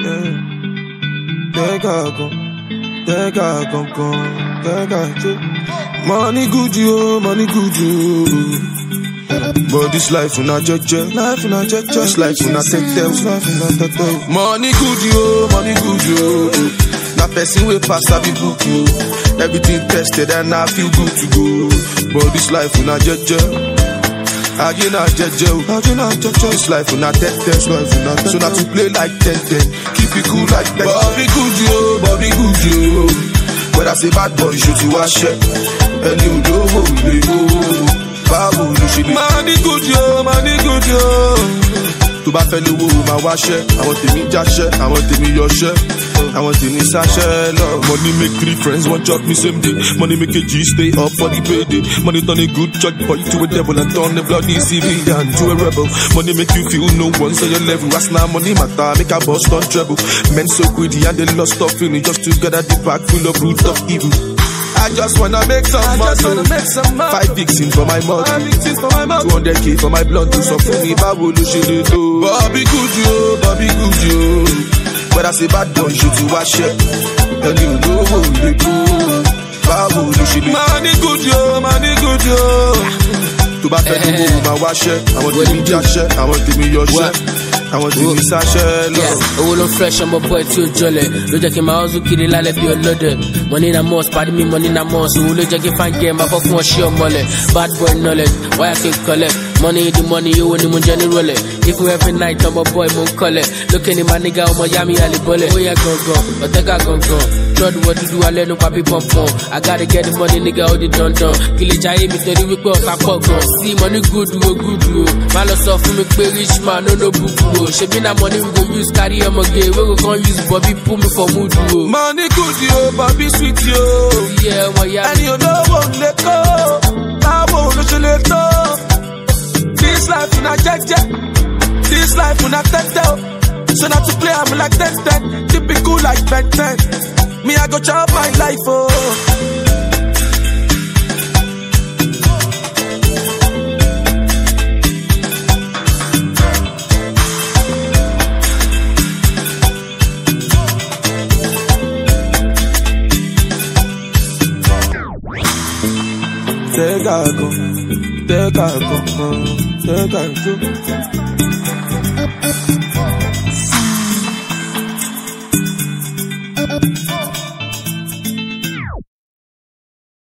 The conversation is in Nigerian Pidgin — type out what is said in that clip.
Money good you, but this life will not judge you. This life will not take them. Money good you. Na person will pass a big book you. Everything tested and I feel good to go. But this life will not judge you. This life will not take them. So not to play like 10-10. Keep it cool like that. Bobby good you. But I say bad boy should you wash it. And you know we go. Babu you should be. Money good yo. To bá fẹ́ lówó máa wáṣẹ́. Àwọn tèmi jáṣẹ́, àwọn tèmi yọṣẹ́. Àwọn tèmi sáṣẹ́ lọ. Money make 3 friends, one chop me same day. Money make a G stay up for the payday. Money turn a good church boy to a devil and turn a bloody civilian to a rebel. Money make you feel no one's on your level. As now money matter, make a bust on treble. Men so greedy and they lost of feeling just to get at the back full of root of evil. I just wanna make some money. 5 victims for my mother. 200K for my blood to suffer me. Babulu should do. Bobby good you. But I say bad boy should to wash it. And you know who they do. Babulu should do. Money good you. To back the move, my wash it. I want to be Josh. I want to be your shit. I want to be Sasha. Yeah, all fresh, I'm a boy too jolly. Look at my house, kid, I'll be a loader. Money na most, pardon me, money na most. So look at find game, my fuck more sure money. Bad boy knowledge, why I can collect. Money the money, you want the general. If we every night, I'm a boy, won't call it. Look at my nigga, I'm a yummy, Ali bullet. Oh, yeah, go. But I got go. Told what to do, I let no papi pump on. I gotta get the money, nigga, all the done. Kill it, I aim it, 30 week off, I pop on. See, money good, man, lost off from a rich man, no book. She be that money we go use, carry on my game. We go gon' use Bobby, put me for mood. Money good, yo, Bobby sweet, yo. Yeah, well, yeah. And you know, won't let go. I won't let go. This life will not judge you. This life will not take you. So not to play, I'm like 10-10. Typical like Ben 10. Me, I go chop my life, oh. Take a go.